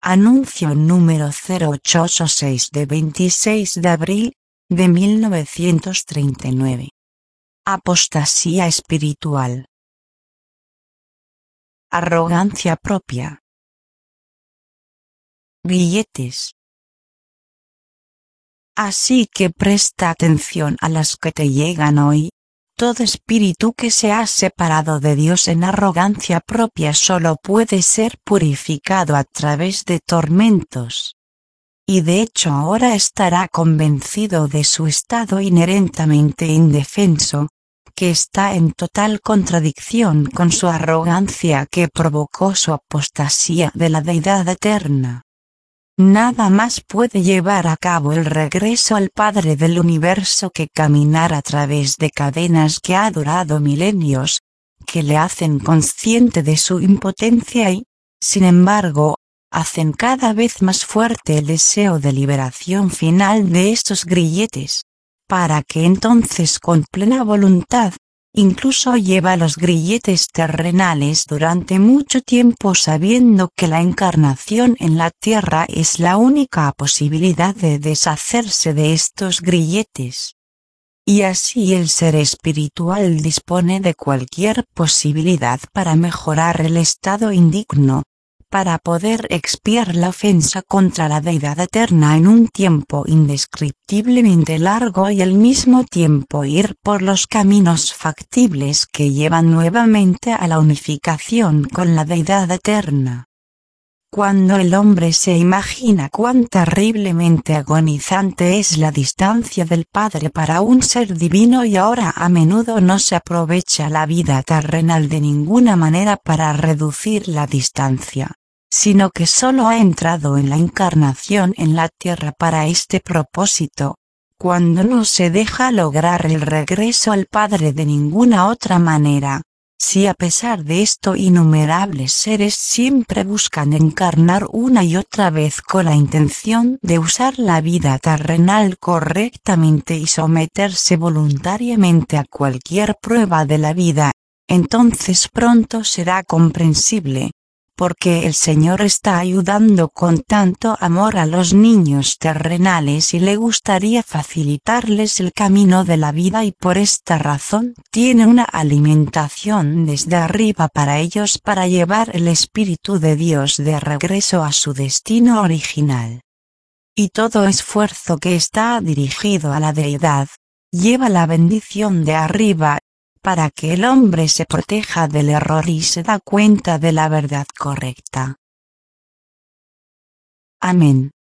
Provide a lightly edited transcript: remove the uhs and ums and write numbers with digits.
Anuncio número 0886 de 26 de abril de 1939. Apostasía espiritual. Arrogancia propia. Grilletes. Así que presta atención a las que te llegan hoy. Todo espíritu que se ha separado de Dios en arrogancia propia solo puede ser purificado a través de tormentos. Y de hecho ahora estará convencido de su estado inherentemente indefenso, que está en total contradicción con su arrogancia que provocó su apostasía de la deidad eterna. Nada más puede llevar a cabo el regreso al Padre del Universo que caminar a través de cadenas que ha durado milenios, que le hacen consciente de su impotencia y, sin embargo, hacen cada vez más fuerte el deseo de liberación final de estos grilletes, para que entonces con plena voluntad, incluso lleva los grilletes terrenales durante mucho tiempo sabiendo que la encarnación en la tierra es la única posibilidad de deshacerse de estos grilletes. Y así el ser espiritual dispone de cualquier posibilidad para mejorar el estado indigno, para poder expiar la ofensa contra la deidad eterna en un tiempo indescriptiblemente largo y al mismo tiempo ir por los caminos factibles que llevan nuevamente a la unificación con la deidad eterna. Cuando el hombre se imagina cuán terriblemente agonizante es la distancia del Padre para un ser divino y ahora a menudo no se aprovecha la vida terrenal de ninguna manera para reducir la distancia, sino que solo ha entrado en la encarnación en la tierra para este propósito, cuando no se deja lograr el regreso al Padre de ninguna otra manera. Si a pesar de esto innumerables seres siempre buscan encarnar una y otra vez con la intención de usar la vida terrenal correctamente y someterse voluntariamente a cualquier prueba de la vida, entonces pronto será comprensible, porque el Señor está ayudando con tanto amor a los niños terrenales y le gustaría facilitarles el camino de la vida y por esta razón tiene una alimentación desde arriba para ellos para llevar el Espíritu de Dios de regreso a su destino original. Y todo esfuerzo que está dirigido a la deidad, lleva la bendición de arriba, para que el hombre se proteja del error y se da cuenta de la verdad correcta. Amén.